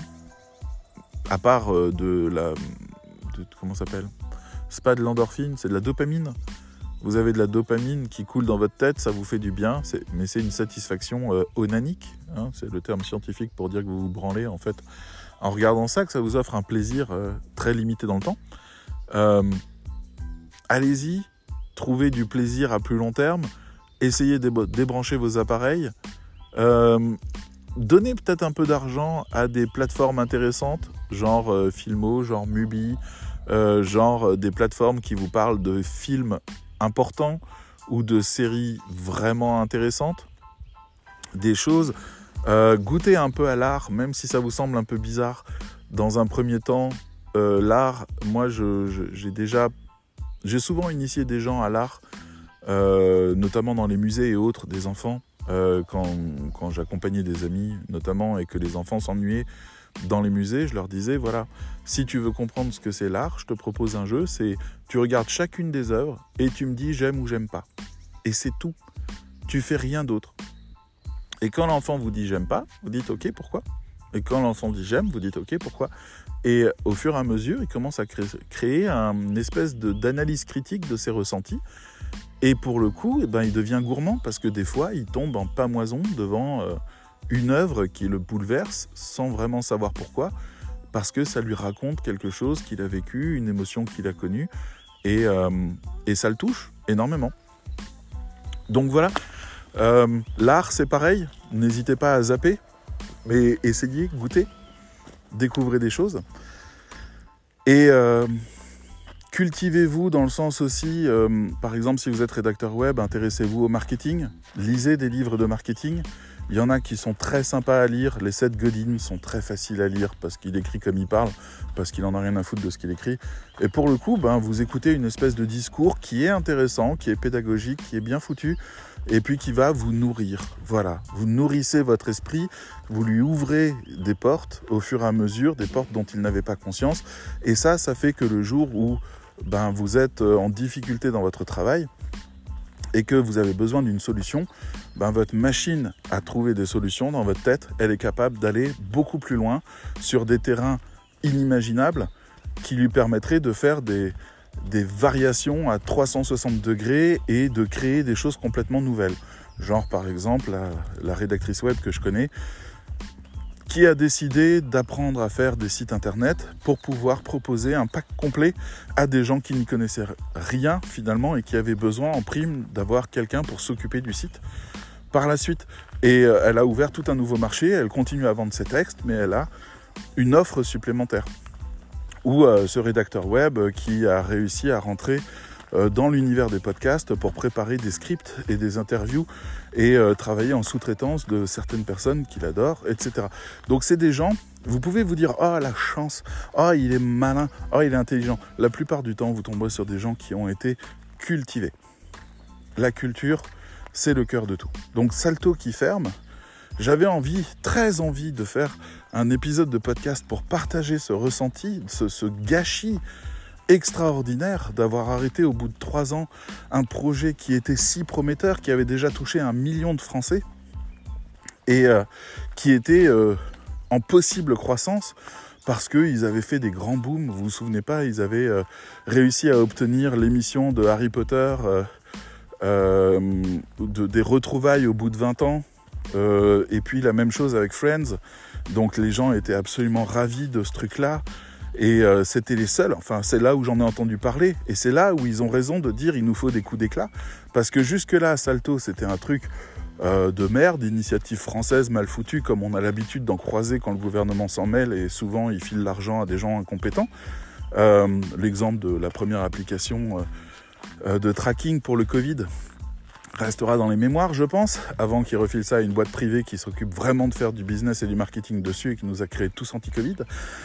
à part euh, de la... De, comment ça s'appelle ? C'est pas de l'endorphine, c'est de la dopamine. Vous avez de la dopamine qui coule dans votre tête, ça vous fait du bien, c'est, mais c'est une satisfaction euh, onanique, hein, c'est le terme scientifique pour dire que vous vous branlez en fait en regardant ça, que ça vous offre un plaisir euh, très limité dans le temps. Euh, allez-y, trouvez du plaisir à plus long terme, essayez de débrancher vos appareils, euh, donnez peut-être un peu d'argent à des plateformes intéressantes, genre euh, Filmo, genre Mubi, euh, genre euh, des plateformes qui vous parlent de films importants ou de séries vraiment intéressantes, des choses, euh, goûtez un peu à l'art, même si ça vous semble un peu bizarre dans un premier temps. Euh, l'art, moi je, je, j'ai déjà, j'ai souvent initié des gens à l'art, euh, notamment dans les musées et autres, des enfants, euh, quand, quand j'accompagnais des amis notamment et que les enfants s'ennuyaient dans les musées, je leur disais, voilà, si tu veux comprendre ce que c'est l'art, je te propose un jeu, c'est tu regardes chacune des œuvres et tu me dis j'aime ou j'aime pas. Et c'est tout, tu fais rien d'autre. Et quand l'enfant vous dit j'aime pas, vous dites ok, pourquoi ? Et quand l'enfant dit j'aime, vous dites ok, pourquoi ? Et au fur et à mesure, il commence à créer, créer un, une espèce de, d'analyse critique de ses ressentis. Et pour le coup, eh ben, il devient gourmand parce que des fois, il tombe en pamoison devant euh, une œuvre qui le bouleverse sans vraiment savoir pourquoi, parce que ça lui raconte quelque chose qu'il a vécu, une émotion qu'il a connue, et, euh, et ça le touche énormément. Donc voilà, euh, l'art c'est pareil, n'hésitez pas à zapper, mais essayez, goûtez, découvrez des choses. Et euh, cultivez-vous dans le sens aussi, euh, par exemple si vous êtes rédacteur web, intéressez-vous au marketing, lisez des livres de marketing. Il y en a qui sont très sympas à lire, les Seth Godin sont très faciles à lire parce qu'il écrit comme il parle, parce qu'il en a rien à foutre de ce qu'il écrit. Et pour le coup, ben, vous écoutez une espèce de discours qui est intéressant, qui est pédagogique, qui est bien foutu, et puis qui va vous nourrir. Voilà, vous nourrissez votre esprit, vous lui ouvrez des portes au fur et à mesure, des portes dont il n'avait pas conscience. Et ça, ça fait que le jour où ben, vous êtes en difficulté dans votre travail et que vous avez besoin d'une solution, ben, votre machine à trouver des solutions dans votre tête, elle est capable d'aller beaucoup plus loin sur des terrains inimaginables qui lui permettraient de faire des... des variations à trois cent soixante degrés et de créer des choses complètement nouvelles. Genre par exemple la, la rédactrice web que je connais qui a décidé d'apprendre à faire des sites internet pour pouvoir proposer un pack complet à des gens qui n'y connaissaient rien finalement et qui avaient besoin en prime d'avoir quelqu'un pour s'occuper du site par la suite. Et euh, elle a ouvert tout un nouveau marché, elle continue à vendre ses textes mais elle a une offre supplémentaire. ou euh, ce rédacteur web qui a réussi à rentrer euh, dans l'univers des podcasts pour préparer des scripts et des interviews et euh, travailler en sous-traitance de certaines personnes qu'il adore, et cetera. Donc c'est des gens, vous pouvez vous dire « Ah, oh, la chance, ah, oh, il est malin, ah, oh, il est intelligent ». La plupart du temps, vous tombez sur des gens qui ont été cultivés. La culture, c'est le cœur de tout. Donc Salto qui ferme, j'avais envie, très envie de faire un épisode de podcast pour partager ce ressenti, ce, ce gâchis extraordinaire d'avoir arrêté au bout de trois ans un projet qui était si prometteur, qui avait déjà touché un million de Français et euh, qui était euh, en possible croissance parce qu'ils avaient fait des grands booms. Vous vous souvenez pas, ils avaient euh, réussi à obtenir l'émission de Harry Potter, euh, euh, de, des retrouvailles au bout de vingt ans, euh, et puis la même chose avec Friends. Donc les gens étaient absolument ravis de ce truc-là. Et euh, c'était les seuls, enfin c'est là où j'en ai entendu parler, et c'est là où ils ont raison de dire il nous faut des coups d'éclat, parce que jusque-là, Salto, c'était un truc euh, de merde, initiative française mal foutue, comme on a l'habitude d'en croiser quand le gouvernement s'en mêle, et souvent il file l'argent à des gens incompétents. Euh, l'exemple de la première application euh, de tracking pour le Covid restera dans les mémoires, je pense, avant qu'ils refilent ça à une boîte privée qui s'occupe vraiment de faire du business et du marketing dessus, et qui nous a créé tous anti-Covid.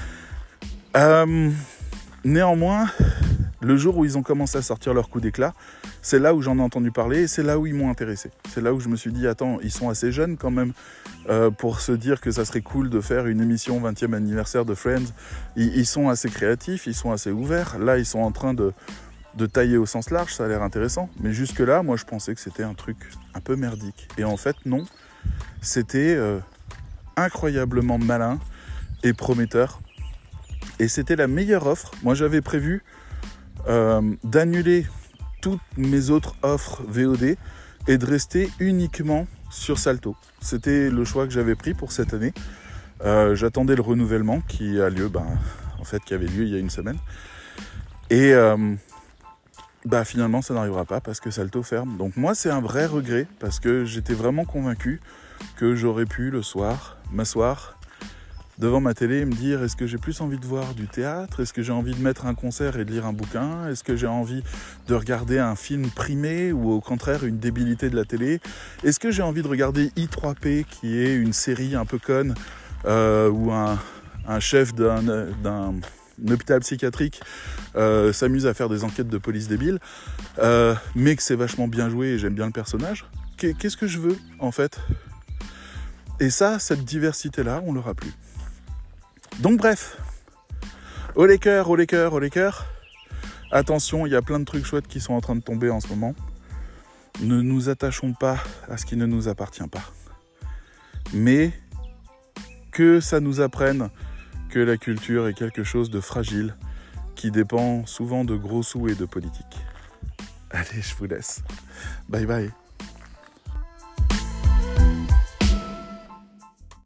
Euh, néanmoins, le jour où ils ont commencé à sortir leur coup d'éclat, c'est là où j'en ai entendu parler et c'est là où ils m'ont intéressé. C'est là où je me suis dit, attends, ils sont assez jeunes quand même euh, pour se dire que ça serait cool de faire une émission vingtième anniversaire de Friends. Ils, ils sont assez créatifs, ils sont assez ouverts. Là, ils sont en train de, de tailler au sens large, ça a l'air intéressant. Mais jusque-là, moi, je pensais que c'était un truc un peu merdique. Et en fait, non. C'était euh, incroyablement malin et prometteur. Et c'était la meilleure offre. Moi, j'avais prévu euh, d'annuler toutes mes autres offres V O D et de rester uniquement sur Salto. C'était le choix que j'avais pris pour cette année. Euh, j'attendais le renouvellement qui a lieu, ben, en fait, qui avait lieu il y a une semaine. Et euh, bah, finalement, ça n'arrivera pas parce que Salto ferme. Donc moi, c'est un vrai regret parce que j'étais vraiment convaincu que j'aurais pu le soir m'asseoir devant ma télé et me dire est-ce que j'ai plus envie de voir du théâtre, est-ce que j'ai envie de mettre un concert et de lire un bouquin, est-ce que j'ai envie de regarder un film primé ou au contraire une débilité de la télé, est-ce que j'ai envie de regarder I trois P qui est une série un peu conne euh, où un, un chef d'un, d'un hôpital psychiatrique euh, s'amuse à faire des enquêtes de police débiles, euh, mais que c'est vachement bien joué et j'aime bien le personnage. Qu'est-ce que je veux en fait? Et ça, cette diversité-là, on l'aura plus. Donc bref, au Lakers, au Lakers, au Lakers, attention, il y a plein de trucs chouettes qui sont en train de tomber en ce moment. Ne nous attachons pas à ce qui ne nous appartient pas. Mais que ça nous apprenne que la culture est quelque chose de fragile, qui dépend souvent de gros sous et de politique. Allez, je vous laisse. Bye bye.